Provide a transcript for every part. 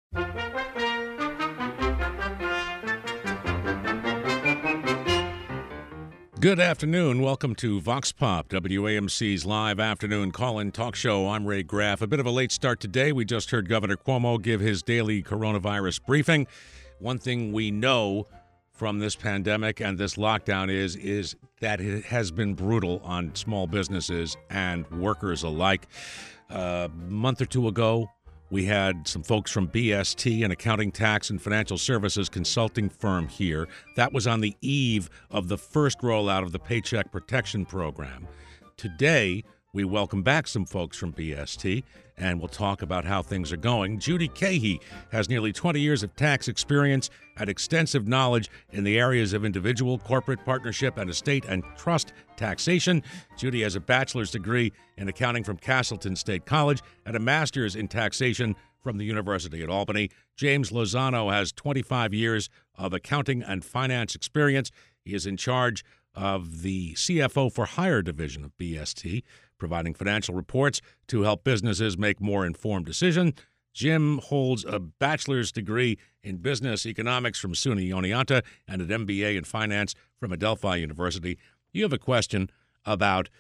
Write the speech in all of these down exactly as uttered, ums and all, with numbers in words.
Good afternoon. Welcome to Vox Pop, W A M C's live afternoon call-in talk show. I'm Ray Graff. A bit of a late start today. We just heard Governor Cuomo give his daily coronavirus briefing. One thing we know from this pandemic and this lockdown is, is that it has been brutal on small businesses and workers alike. Uh, a month or two ago, we had some folks from B S T, an accounting, tax, and financial services consulting firm here. That was on the eve of the first rollout of the Paycheck Protection Program. Today, we welcome back some folks from B S T, and we'll talk about how things are going. Judy Cahey has nearly twenty years of tax experience and extensive knowledge in the areas of individual, corporate, partnership, and estate and trust taxation. Judy has a bachelor's degree in accounting from Castleton State College and a master's in taxation from the University at Albany. James Lozano has twenty-five years of accounting and finance experience. He is in charge of the C F O for Hire division of B S T, providing financial reports to help businesses make more informed decisions. Jim holds a bachelor's degree in business economics from SUNY Oneonta and an M B A in finance from Adelphi University. You have a question about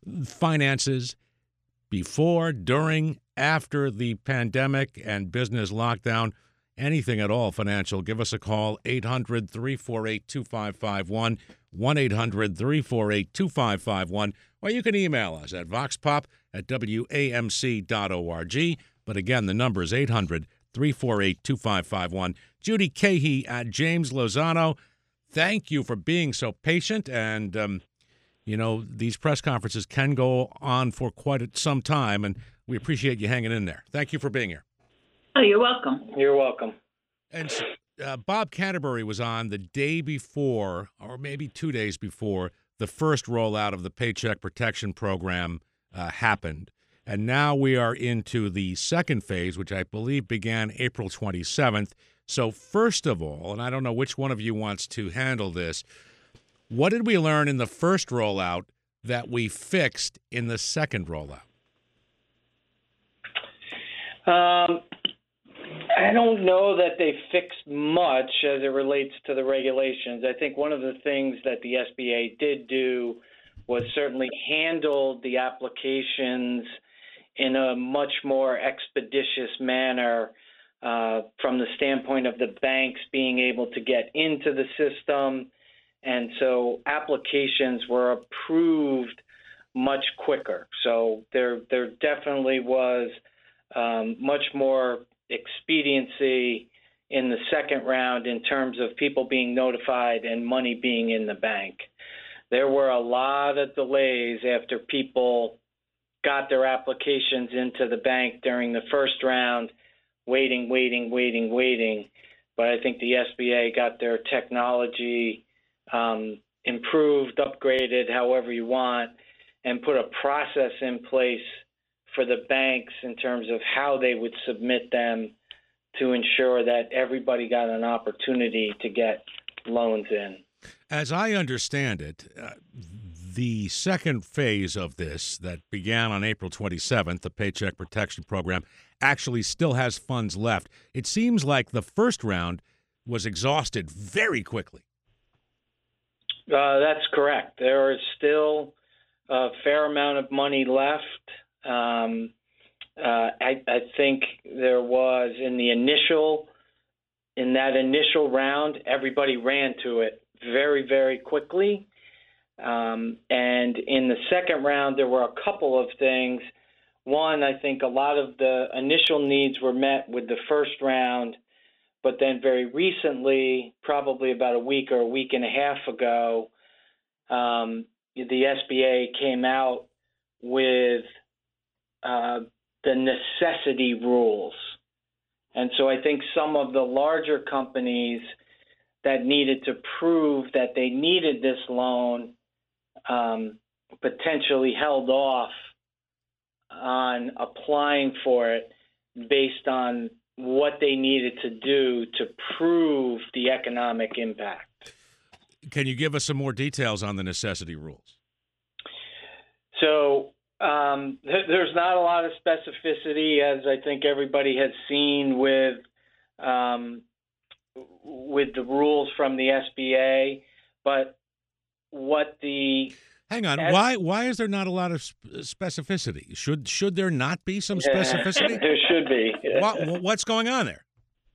finances before, during, after the pandemic and business lockdown, anything at all financial, give us a call, eight hundred, three four eight, two five five one, one eight hundred, three four eight, two five five one, or you can email us at voxpop at W A M C dot org. But again, the number is eight hundred, three four eight, two five five one. Judy Cahey at James Lozano, thank you for being so patient. And, um, you know, these press conferences can go on for quite some time, and we appreciate you hanging in there. Thank you for being here. Oh, you're welcome. You're welcome. And uh, Bob Canterbury was on the day before, or maybe two days before, the first rollout of the Paycheck Protection Program uh, happened. And now we are into the second phase, which I believe began April twenty-seventh. So first of all, and I don't know which one of you wants to handle this, what did we learn in the first rollout that we fixed in the second rollout? Um, I don't know that they fixed much as it relates to the regulations. I think one of the things that the S B A did do was certainly handle the applications in a much more expeditious manner uh, from the standpoint of the banks being able to get into the system. And so applications were approved much quicker. So there, there definitely was um, much more expediency in the second round in terms of people being notified and money being in the bank. There were a lot of delays after people got their applications into the bank during the first round, waiting, waiting, waiting, waiting. But I think the S B A got their technology um, improved, upgraded, however you want, and put a process in place for the banks in terms of how they would submit them to ensure that everybody got an opportunity to get loans in. As I understand it, uh, the second phase of this that began on April twenty-seventh, the Paycheck Protection Program, actually still has funds left. It seems like the first round was exhausted very quickly. Uh, that's correct. There is still a fair amount of money left. Um, uh, I, I think there was in the initial, in that initial round, everybody ran to it very, very quickly. Um, and in the second round, there were a couple of things. One, I think a lot of the initial needs were met with the first round, but then very recently, probably about a week or a week and a half ago, um, the S B A came out with uh, the necessity rules. And so I think some of the larger companies that needed to prove that they needed this loan um, potentially held off on applying for it based on what they needed to do to prove the economic impact. Can you give us some more details on the necessity rules? So um, th- there's not a lot of specificity, as I think everybody has seen with um, with the rules from the S B A, but what the Hang on. S- why why is there not a lot of sp- specificity? Should should there not be some specificity? There should be. what, what's going on there?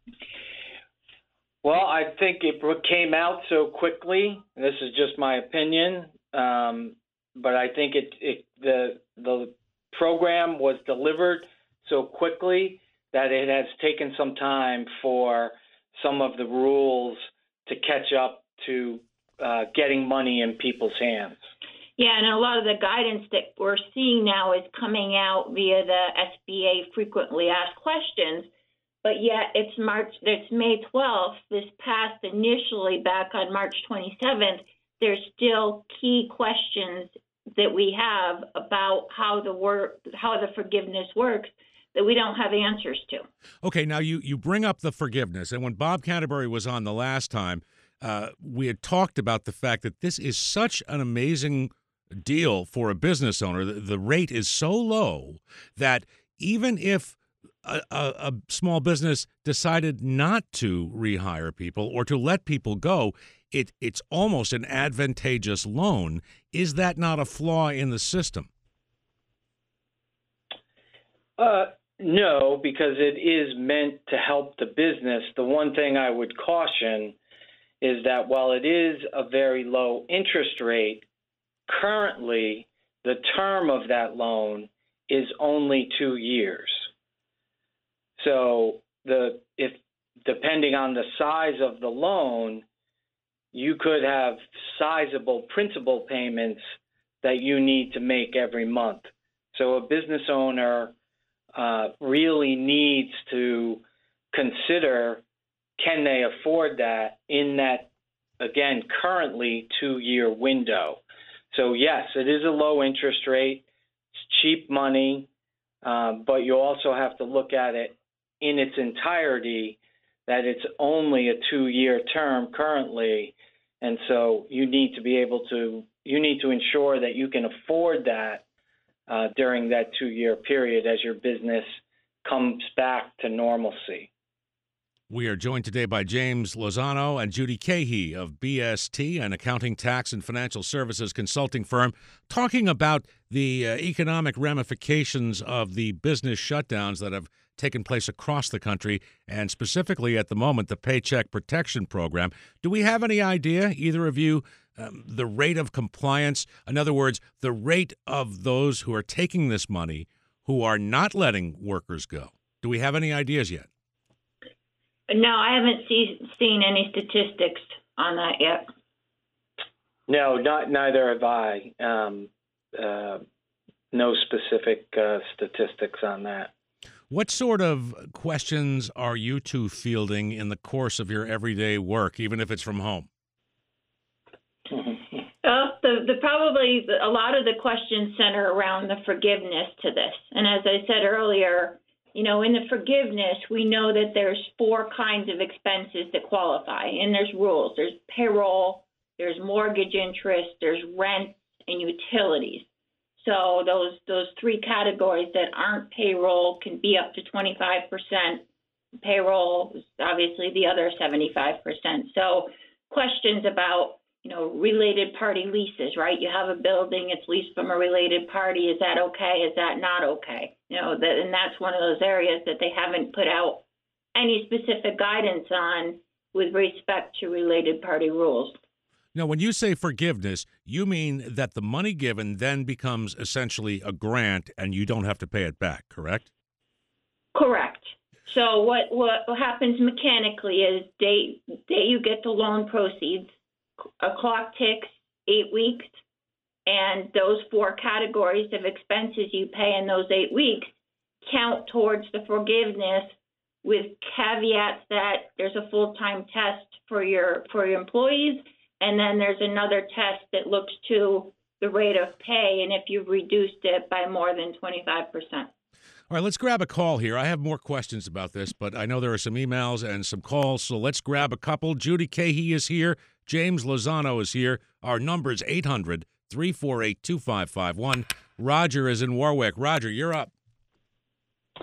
Well, I think it came out so quickly. This is just my opinion, um, but I think it, it the the program was delivered so quickly that it has taken some time for some of the rules to catch up to uh, getting money in people's hands. Yeah, and a lot of the guidance that we're seeing now is coming out via the S B A frequently asked questions, but yet it's March, it's May twelfth. This passed initially back on March twenty-seventh. There's still key questions that we have about how the work, how the forgiveness works that we don't have answers to. Okay, now you, you bring up the forgiveness, and when Bob Canterbury was on the last time, uh, we had talked about the fact that this is such an amazing deal for a business owner. The, the rate is so low that even if a, a, a small business decided not to rehire people or to let people go, it it's almost an advantageous loan. Is that not a flaw in the system? Uh, no, because it is meant to help the business. The one thing I would caution is that while it is a very low interest rate, currently the term of that loan is only two years. So the if depending on the size of the loan, you could have sizable principal payments that you need to make every month. So a business owner uh, really needs to consider, can they afford that in that, again, currently two-year window. So yes, it is a low interest rate. It's cheap money, um, but you also have to look at it in its entirety, that it's only a two-year term currently, and so you need to be able to you need to ensure that you can afford that uh, during that two-year period as your business comes back to normalcy. We are joined today by James Lozano and Judy Cahey of B S T, an accounting, tax, and financial services consulting firm, talking about the uh, economic ramifications of the business shutdowns that have taken place across the country, and specifically at the moment, the Paycheck Protection Program. Do we have any idea, either of you, um, the rate of compliance? In other words, the rate of those who are taking this money who are not letting workers go? Do we have any ideas yet? No, I haven't see, seen any statistics on that yet. No, not neither have I. Um, uh, no specific uh, statistics on that. What sort of questions are you two fielding in the course of your everyday work, even if it's from home? Uh, the, the probably a lot of the questions center around the forgiveness to this. And as I said earlier, you know, in the forgiveness, we know that there's four kinds of expenses that qualify, and there's rules. There's payroll, there's mortgage interest, there's rent, and utilities. So those those three categories that aren't payroll can be up to twenty-five percent. Payroll is obviously the other seventy-five percent. So questions about, you know, related party leases, right? You have a building, it's leased from a related party. Is that okay? Is that not okay? You know, that, and that's one of those areas that they haven't put out any specific guidance on with respect to related party rules. Now, when you say forgiveness, you mean that the money given then becomes essentially a grant and you don't have to pay it back, correct? Correct. So what, what happens mechanically is day, day you get the loan proceeds, a clock ticks eight weeks, and those four categories of expenses you pay in those eight weeks count towards the forgiveness, with caveats that there's a full-time test for your for your employees, and then there's another test that looks to the rate of pay and if you've reduced it by more than twenty-five percent. All right, let's grab a call here. I have more questions about this, but I know there are some emails and some calls, so let's grab a couple. Judy Cahey is here. James Lozano is here. Our number is eight hundred, three four eight, two five five one. Roger is in Warwick. Roger, you're up.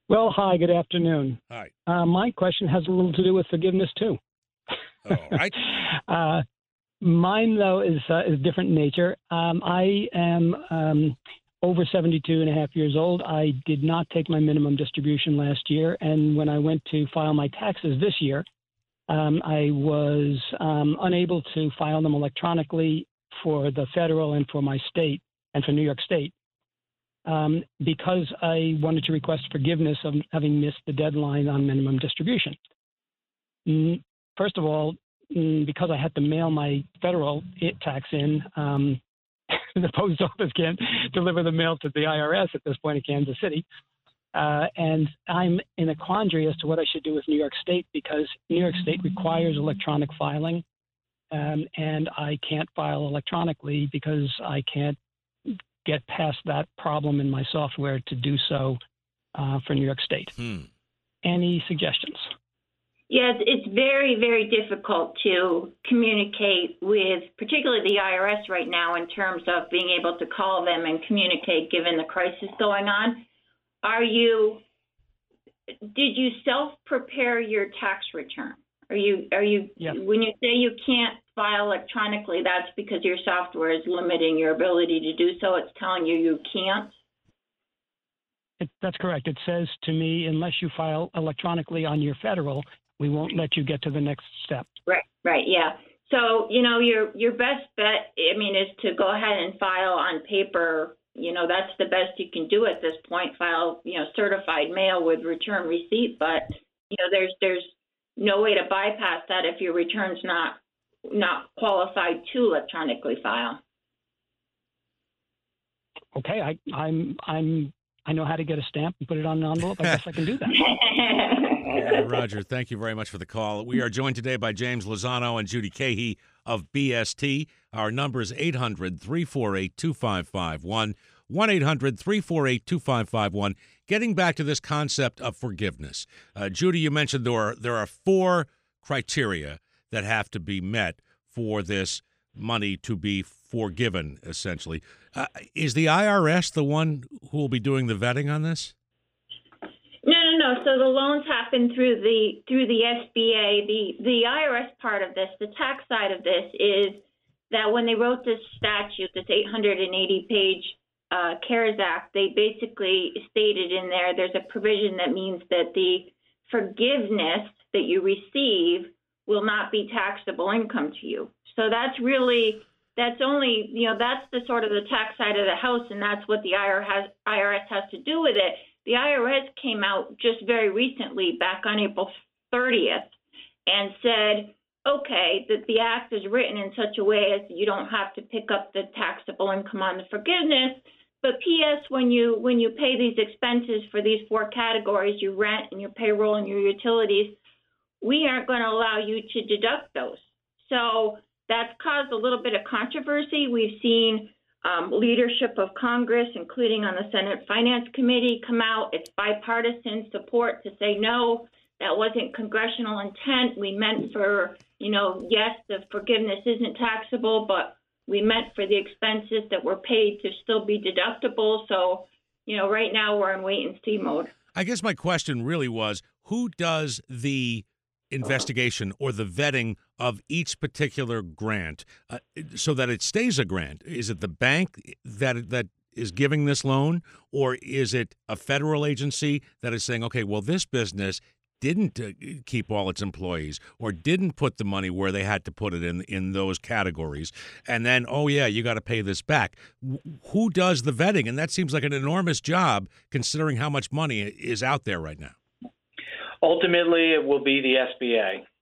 Well, hi, good afternoon. Hi. Uh, my question has a little to do with forgiveness, too. All right. uh, mine, though, is uh, is different in nature. Um, I am um, over seventy-two and a half years old. I did not take my minimum distribution last year, and when I went to file my taxes this year, um, I was um, unable to file them electronically for the federal and for my state and for New York State. Um, because I wanted to request forgiveness of having missed the deadline on minimum distribution. Mm, First of all, mm, because I had to mail my federal tax in, um, the post office can't deliver the mail to the I R S at this point in Kansas City. Uh, and I'm in a quandary as to what I should do with New York State, because New York State requires electronic filing, um, and I can't file electronically because I can't get past that problem in my software to do so uh, for New York State. Hmm. Any suggestions? Yes, it's very, very difficult to communicate with, particularly the I R S right now, in terms of being able to call them and communicate given the crisis going on. Are you, did you self-prepare your tax return? Are you, are you, yeah. When you say you can't file electronically, that's because your software is limiting your ability to do so. It's telling you you can't? It, that's correct. It says to me, unless you file electronically on your federal, we won't let you get to the next step. Right, right, yeah. So, you know, your your best bet, I mean, is to go ahead and file on paper. You know, that's the best you can do at this point. File, you know, certified mail with return receipt. But, you know, there's there's no way to bypass that if your return's not not qualified to electronically file. Okay, I, I'm I'm I know how to get a stamp and put it on an envelope. I guess I can do that. Yeah, Roger, thank you very much for the call. We are joined today by James Lozano and Judy Cahey of B S T. Our number is eight hundred, three four eight, two five five one, one eight hundred, three four eight, two five five one. Getting back to this concept of forgiveness, uh, Judy, you mentioned there are there are four criteria that have to be met for this money to be forgiven, essentially. Uh, is the I R S the one who will be doing the vetting on this? No, no, no. So the loans happen through the through the S B A. The the I R S part of this, the tax side of this, is that when they wrote this statute, this eight hundred eighty page uh, CARES Act, they basically stated in there there's a provision that means that the forgiveness that you receive will not be taxable income to you. So that's really, that's only, you know, that's the sort of the tax side of the house, and that's what the I R S has to do with it. The I R S came out just very recently, back on April thirtieth, and said, okay, that the act is written in such a way as you don't have to pick up the taxable income on the forgiveness. But P S, when you when you pay these expenses for these four categories, your rent and your payroll and your utilities, we aren't going to allow you to deduct those. So that's caused a little bit of controversy. We've seen um, leadership of Congress, including on the Senate Finance Committee, come out. It's bipartisan support to say, no, that wasn't congressional intent. We meant for, you know, yes, the forgiveness isn't taxable, but we meant for the expenses that were paid to still be deductible. So, you know, right now we're in wait and see mode. I guess my question really was, who does the investigation or the vetting of each particular grant uh, so that it stays a grant? Is it the bank that that is giving this loan, or is it a federal agency that is saying, okay, well, this business didn't uh, keep all its employees or didn't put the money where they had to put it in in those categories, and then, oh yeah, you got to pay this back. W- who does the vetting? And that seems like an enormous job considering how much money is out there right now. Ultimately, it will be the S B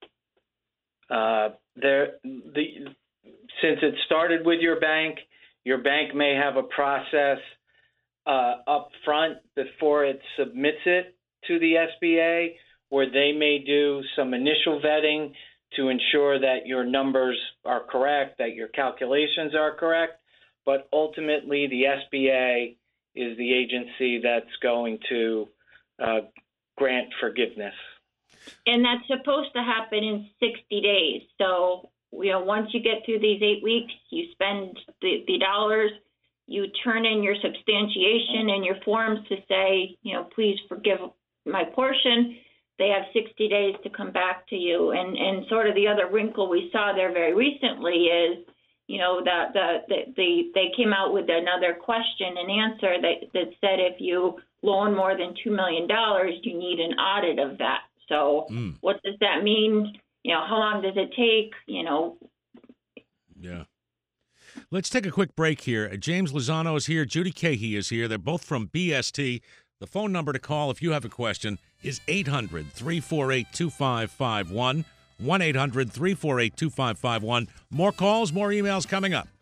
A. Uh, there, the since it started with your bank, your bank may have a process uh, up front before it submits it to the S B A, where they may do some initial vetting to ensure that your numbers are correct, that your calculations are correct. But ultimately, the S B A is the agency that's going to uh, grant forgiveness. And that's supposed to happen in sixty days. So, you know, once you get through these eight weeks, you spend the, the dollars, you turn in your substantiation and your forms to say, you know, please forgive my portion, they have sixty days to come back to you. And, and sort of the other wrinkle we saw there very recently is, you know, the, the, the, the, they came out with another question and answer that, that said if you loan more than two million dollars, you need an audit of that. So mm. what does that mean? You know, how long does it take? You know? Yeah. Let's take a quick break here. James Lozano is here. Judy Cahey is here. They're both from B S T. The phone number to call if you have a question is eight hundred, three four eight, two five five one. one eight hundred, three four eight, two five five one. More calls, more emails coming up.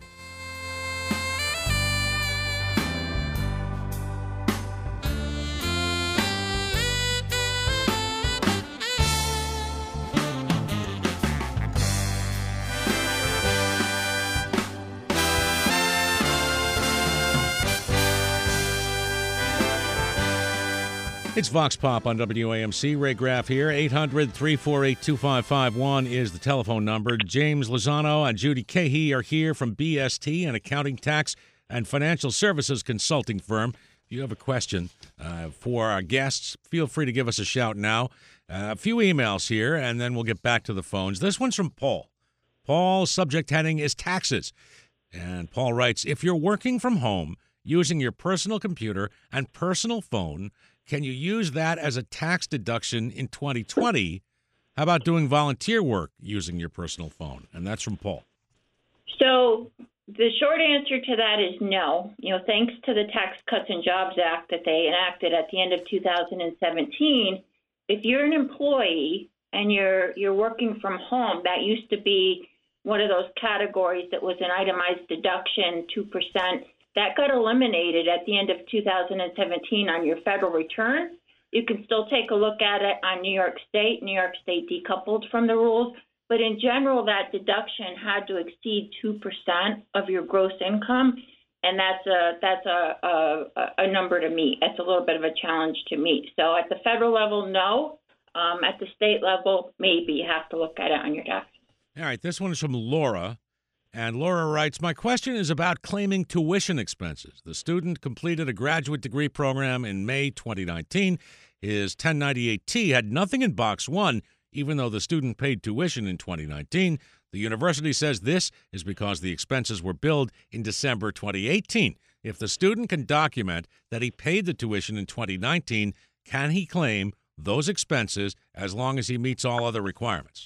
It's Vox Pop on W A M C. Ray Graff here. eight hundred, three four eight, two five five one is the telephone number. James Lozano and Judy Cahey are here from B S T, an accounting, tax, and financial services consulting firm. If you have a question uh, for our guests, feel free to give us a shout now. Uh, a few emails here, and then we'll get back to the phones. This one's from Paul. Paul's subject heading is taxes. And Paul writes, if you're working from home using your personal computer and personal phone, can you use that as a tax deduction in twenty twenty? How about doing volunteer work using your personal phone? And that's from Paul. So the short answer to that is no. You know, thanks to the Tax Cuts and Jobs Act that they enacted at the end of two thousand seventeen, if you're an employee and you're you're working from home, that used to be one of those categories that was an itemized deduction, two percent. That got eliminated at the end of two thousand seventeen on your federal return. You can still take a look at it on New York State. New York State decoupled from the rules. But in general, that deduction had to exceed two percent of your gross income. And that's a that's a, a, a number to meet. That's a little bit of a challenge to meet. So at the federal level, no. Um, at the state level, maybe you have to look at it on your tax. All right. This one is from Laura. And Laura writes, my question is about claiming tuition expenses. The student completed a graduate degree program in May twenty nineteen. His ten ninety-eight T had nothing in box one, even though the student paid tuition in twenty nineteen. The university says this is because the expenses were billed in December twenty eighteen. If the student can document that he paid the tuition in twenty nineteen, can he claim those expenses as long as he meets all other requirements?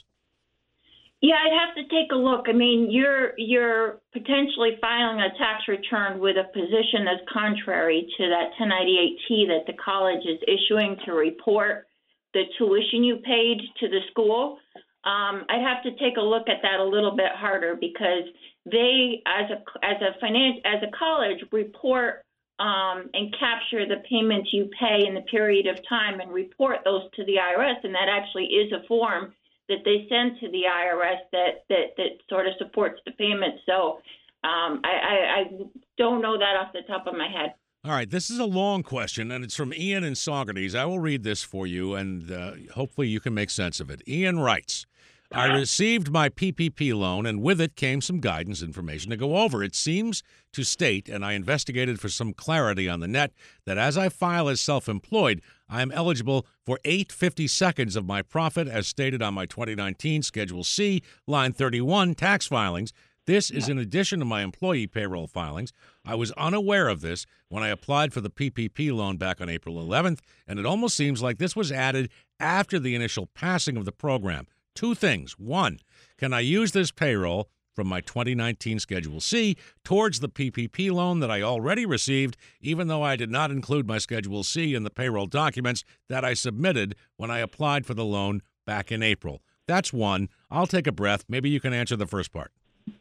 Yeah, I'd have to take a look. I mean, you're you're potentially filing a tax return with a position that's contrary to that ten ninety-eight T that the college is issuing to report the tuition you paid to the school. Um, I'd have to take a look at that a little bit harder because they, as a as a finance as a college, report um, and capture the payments you pay in the period of time and report those to the I R S, and that actually is a form that they send to the I R S that, that, that sort of supports the payment. So um, I, I, I don't know that off the top of my head. All right, this is a long question, and it's from Ian in Saugerties. I will read this for you, and uh, hopefully you can make sense of it. Ian writes, I received my P P P loan, and with it came some guidance information to go over. It seems to state, and I investigated for some clarity on the net, that as I file as self-employed, I am eligible for eight fifty-seconds of my profit as stated on my twenty nineteen Schedule C, line thirty-one, tax filings. This is in addition to my employee payroll filings. I was unaware of this when I applied for the P P P loan back on April eleventh, and it almost seems like this was added after the initial passing of the program. Two things. One, can I use this payroll from my twenty nineteen Schedule C towards the P P P loan that I already received, even though I did not include my Schedule C in the payroll documents that I submitted when I applied for the loan back in April? That's one. I'll take a breath. Maybe you can answer the first part.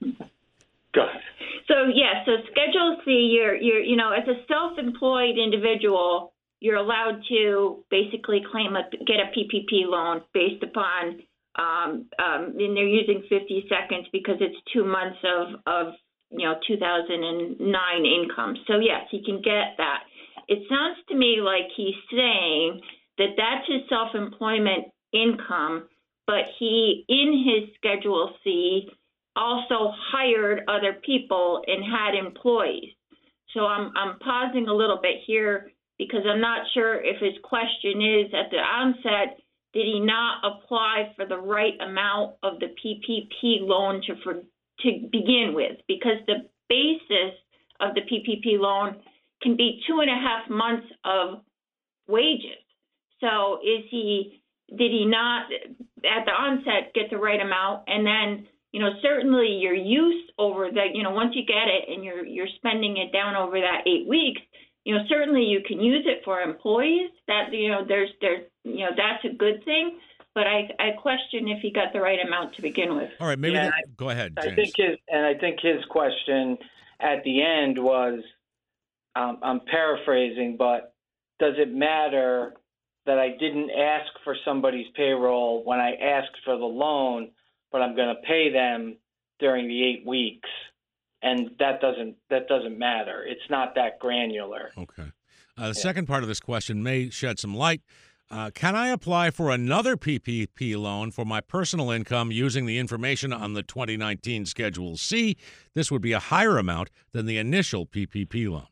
Go ahead. So, yeah, so Schedule C, you're, you're, you know, as a self-employed individual, you're allowed to basically claim a, get a P P P loan based upon Um, um, and they're using fifty seconds because it's two months of, of, you know, two thousand nine income. So, yes, he can get that. It sounds to me like he's saying that that's his self-employment income, but he, in his Schedule C, also hired other people and had employees. So I'm, I'm pausing a little bit here because I'm not sure if his question is at the onset, did he not apply for the right amount of the P P P loan to for, to begin with? Because the basis of the P P P loan can be two and a half months of wages. So is he, did he not at the onset get the right amount? And then, you know, certainly your use over the, you know, once you get it and you're you're spending it down over that eight weeks, you know, certainly you can use it for employees. That, you know, there's there's you know, that's a good thing. But I I question if he got the right amount to begin with. All right, maybe Yeah, that, I, go ahead, James. I think his and I think his question at the end was, um, I'm paraphrasing, but does it matter that I didn't ask for somebody's payroll when I asked for the loan, but I'm going to pay them during the eight weeks? And that doesn't that doesn't matter. It's not that granular. Okay. Uh, the Yeah. second part of this question may shed some light. Uh, can I apply for another P P P loan for my personal income using the information on the twenty nineteen Schedule C? This would be a higher amount than the initial P P P loan.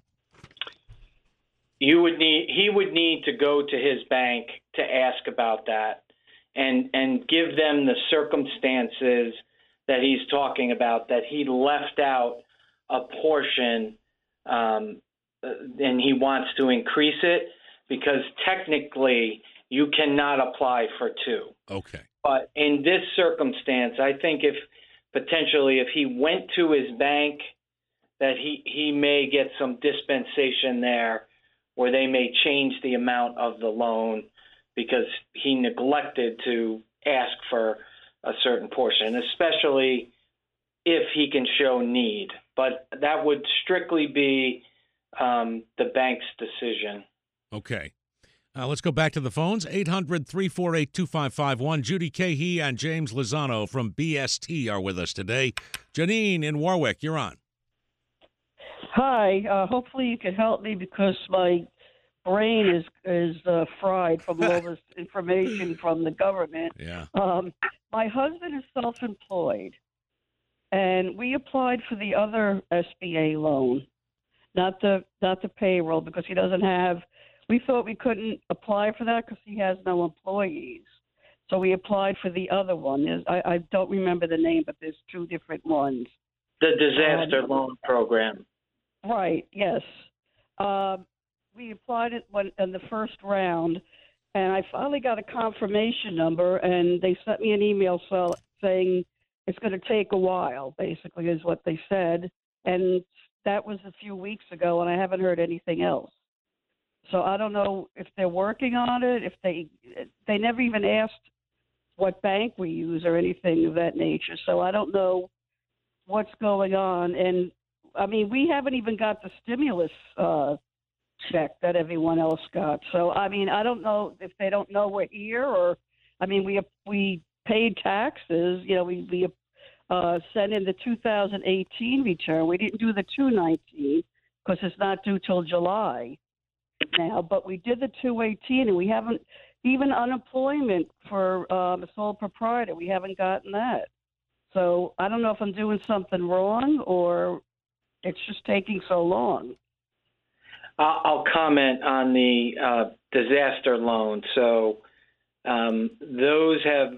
You would need he would need to go to his bank to ask about that and and give them the circumstances that he's talking about, that he left out a portion um, and he wants to increase it, because technically you cannot apply for two. Okay. But in this circumstance, I think if potentially if he went to his bank, that he, he may get some dispensation there where they may change the amount of the loan because he neglected to ask for a certain portion, especially if he can show need. But that would strictly be um, the bank's decision. Okay. Uh, let's go back to the phones. eight hundred, three four eight, two five five one. Judy Cahey and James Lozano from B S T are with us today. Janine in Warwick, you're on. Hi. Uh, hopefully you can help me because my brain is is uh, fried from all this information from the government. Yeah. Um, my husband is self-employed, and we applied for the other S B A loan, not the not the payroll, because he doesn't have. We thought we couldn't apply for that because he has no employees. So we applied for the other one. There's, I, I don't remember the name, but there's two different ones. The disaster Um, loan program. Right, yes. Um, we applied it when, in the first round, and I finally got a confirmation number, and they sent me an email so, saying it's going to take a while, basically, is what they said. And that was a few weeks ago, and I haven't heard anything else. So I don't know if they're working on it, if they they never even asked what bank we use or anything of that nature. So I don't know what's going on. And, I mean, we haven't even got the stimulus uh, check that everyone else got. So, I mean, I don't know if they don't know we're here or, I mean, we we paid taxes. You know, we, we uh, sent in the two thousand eighteen return. We didn't do the two nineteen because it's not due till July now, but we did the two eighteen, and we haven't even unemployment for um, a sole proprietor. We haven't gotten that. So I don't know if I'm doing something wrong or it's just taking so long. I'll, I'll comment on the uh, disaster loan. So um, those have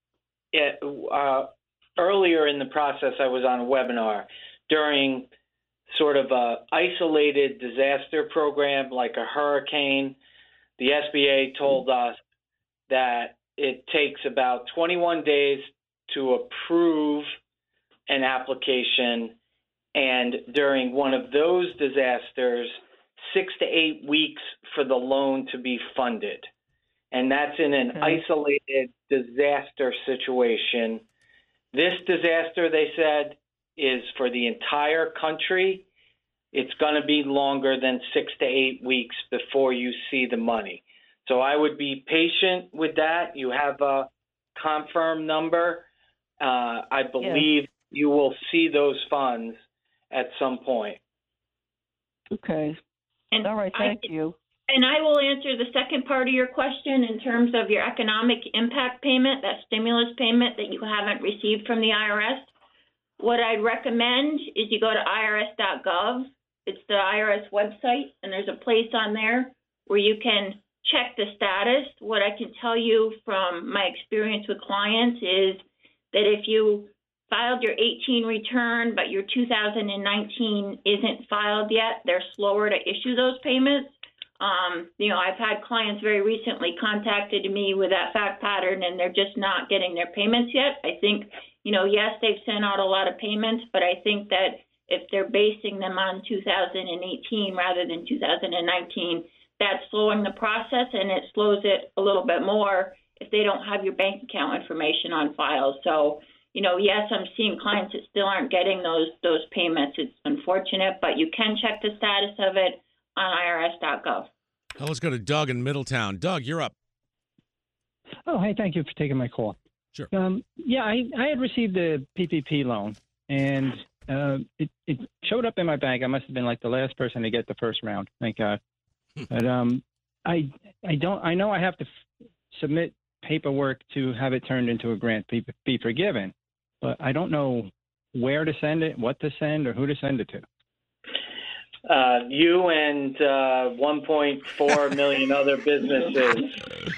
uh, earlier in the process, I was on a webinar during sort of a isolated disaster program like a hurricane. The S B A told us that it takes about twenty-one days to approve an application, and during one of those disasters, six to eight weeks for the loan to be funded. And that's in an okay. isolated disaster situation. This disaster, they said, is for the entire country. It's going to be longer than six to eight weeks before you see the money. So I would be patient with that. You have a confirm number. Uh, I believe yeah. you will see those funds at some point. Okay. And all right. Thank I, you. And I will answer the second part of your question in terms of your economic impact payment, that stimulus payment that you haven't received from the I R S. What I'd recommend is you go to I R S dot gov. It's the I R S website, and there's a place on there where you can check the status. What I can tell you from my experience with clients is that if you filed your eighteen return, but your two thousand nineteen isn't filed yet, they're slower to issue those payments. Um, you know, I've had clients very recently contacted me with that fact pattern, and they're just not getting their payments yet. I think, you know, yes, they've sent out a lot of payments, but I think that if they're basing them on two thousand eighteen rather than two thousand nineteen, that's slowing the process, and it slows it a little bit more if they don't have your bank account information on file. So, you know, yes, I'm seeing clients that still aren't getting those those payments. It's unfortunate, but you can check the status of it on I R S dot gov. Well, let's go to Doug in Middletown. Doug, you're up. Oh, hey, thank you for taking my call. Sure. Um, yeah, I, I had received a P P P loan, and uh, it, it showed up in my bank. I must have been like the last person to get the first round. Thank God. But um, I I don't. I know I have to f- submit paperwork to have it turned into a grant, be, be forgiven, but I don't know where to send it, what to send, or who to send it to. Uh, you and uh, one point four million other businesses.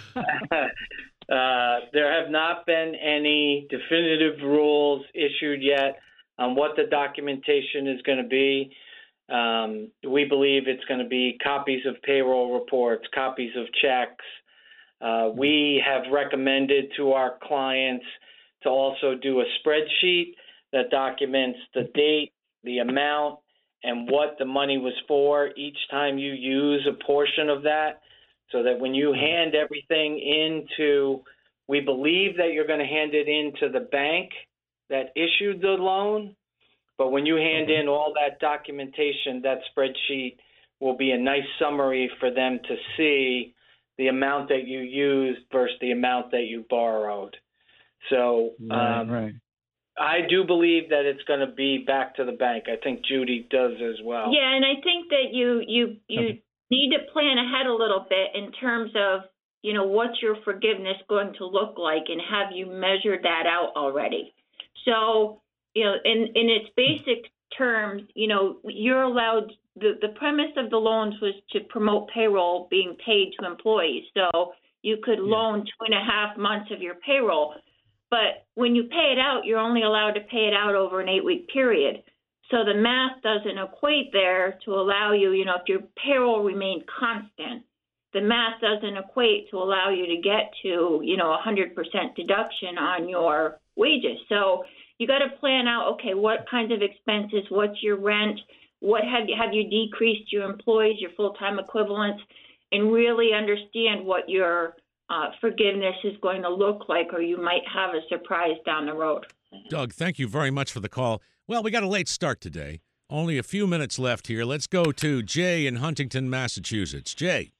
uh, there have not been any definitive rules issued yet on what the documentation is going to be. Um, we believe it's going to be copies of payroll reports, copies of checks. Uh, we have recommended to our clients to also do a spreadsheet that documents the date, the amount, and what the money was for each time you use a portion of that, so that when you hand everything into, we believe that you're going to hand it into the bank that issued the loan, but when you hand in all that documentation, that spreadsheet will be a nice summary for them to see the amount that you used versus the amount that you borrowed. So Right, um, right. I do believe that it's going to be back to the bank. I think Judy does as well. Yeah, and I think that you you you Okay. need to plan ahead a little bit in terms of, you know, what's your forgiveness going to look like, and have you measured that out already? So, you know, in in its basic terms, you know, you're allowed. The the premise of the loans was to promote payroll being paid to employees. So you could loan two and a half months of your payroll. But when you pay it out, you're only allowed to pay it out over an eight-week period. So the math doesn't equate there to allow you, you know, if your payroll remained constant, the math doesn't equate to allow you to get to, you know, one hundred percent deduction on your wages. So you got to plan out, okay, what kinds of expenses, what's your rent, what have you, have you decreased your employees, your full-time equivalents, and really understand what your Uh, forgiveness is going to look like, or you might have a surprise down the road. Doug, thank you very much for the call. Well, we got a late start today. Only a few minutes left here. Let's go to Jay in Huntington, Massachusetts. Jay.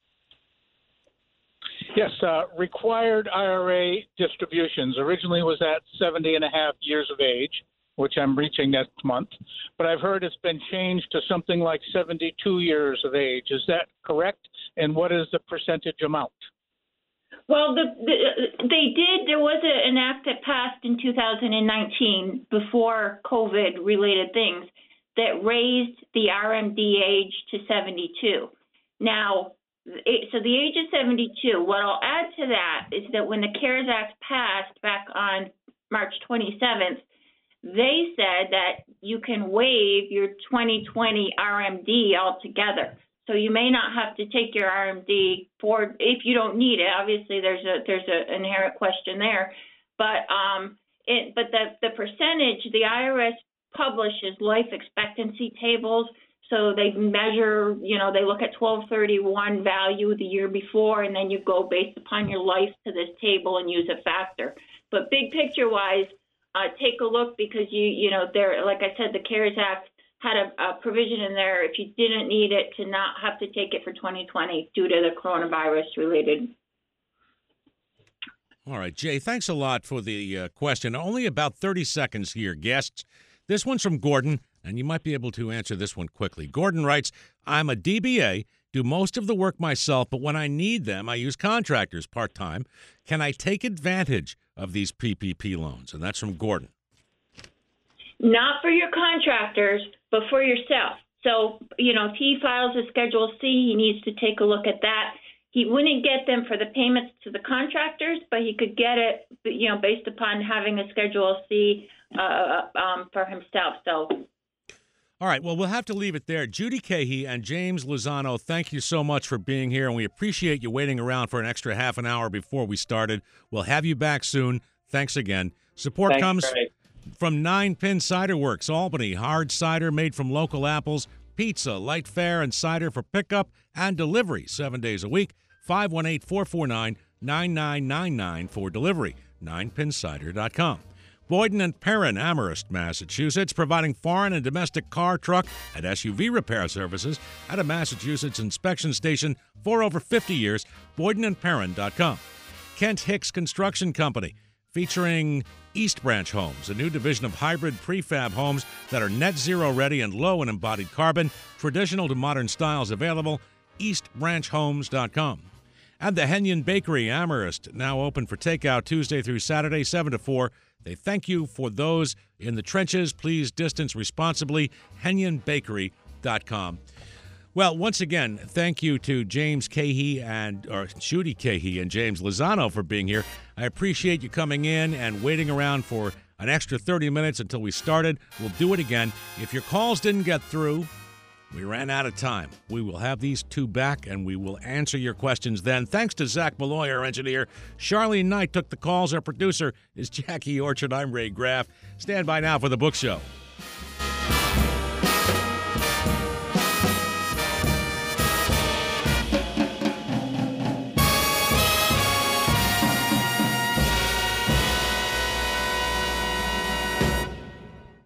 Yes, uh, required I R A distributions originally was at seventy and a half years of age, which I'm reaching next month. But I've heard it's been changed to something like seventy-two years of age. Is that correct? And what is the percentage amount? Well, the, the, they did. There was a, an act that passed in two thousand nineteen before COVID-related things that raised the R M D age to seventy-two. Now, it, so the age is seventy-two. What I'll add to that is that when the CARES Act passed back on March twenty-seventh, they said that you can waive your twenty twenty R M D altogether. So you may not have to take your R M D for if you don't need it. Obviously, there's a there's an inherent question there, but um, it but the the percentage the I R S publishes life expectancy tables. So they measure, you know, they look at twelve thirty-one value the year before, and then you go based upon your life to this table and use a factor. But big picture wise, uh, take a look, because you you know there, like I said, the CARES Act had a, a provision in there if you didn't need it to not have to take it for twenty twenty due to the coronavirus related. All right, Jay, thanks a lot for the uh, question. Only about thirty seconds here, guests. This one's from Gordon, and you might be able to answer this one quickly. Gordon writes, I'm a D B A, do most of the work myself, but when I need them, I use contractors part-time. Can I take advantage of these P P P loans? And that's from Gordon. Not for your contractors, but for yourself. So, you know, if he files a Schedule C, he needs to take a look at that. he wouldn't get them for the payments to the contractors, but he could get it, you know, based upon having a Schedule C uh, um, for himself. So. All right, well, we'll have to leave it there. Judy Cahey and James Lozano, thank you so much for being here, and we appreciate you waiting around for an extra half an hour before we started. We'll have you back soon. Thanks again. Support Thanks, comes Greg. from Nine Pin Cider Works, Albany. Hard cider made from local apples, pizza, light fare, and cider for pickup and delivery seven days a week. five one eight, four four nine, nine nine nine nine for delivery. nine pin cider dot com. Boyden and Perrin, Amherst, Massachusetts, providing foreign and domestic car, truck, and S U V repair services at a Massachusetts inspection station for over fifty years. Boyden and Perrin dot com. Kent Hicks Construction Company, featuring East Branch Homes, a new division of hybrid prefab homes that are net zero ready and low in embodied carbon, traditional to modern styles available. east branch homes dot com. And the Henyon Bakery, Amherst, now open for takeout Tuesday through Saturday, seven to four. They thank you for those in the trenches. Please distance responsibly. henyon bakery dot com. Well, once again, thank you to James Cahey and, or Judy Cahey and James Lozano for being here. I appreciate you coming in and waiting around for an extra thirty minutes until we started. We'll do it again. If your calls didn't get through, we ran out of time. We will have these two back, and we will answer your questions then. Thanks to Zach Malloy, our engineer. Charlene Knight took the calls. Our producer is Jackie Orchard. I'm Ray Graff. Stand by now for the book show.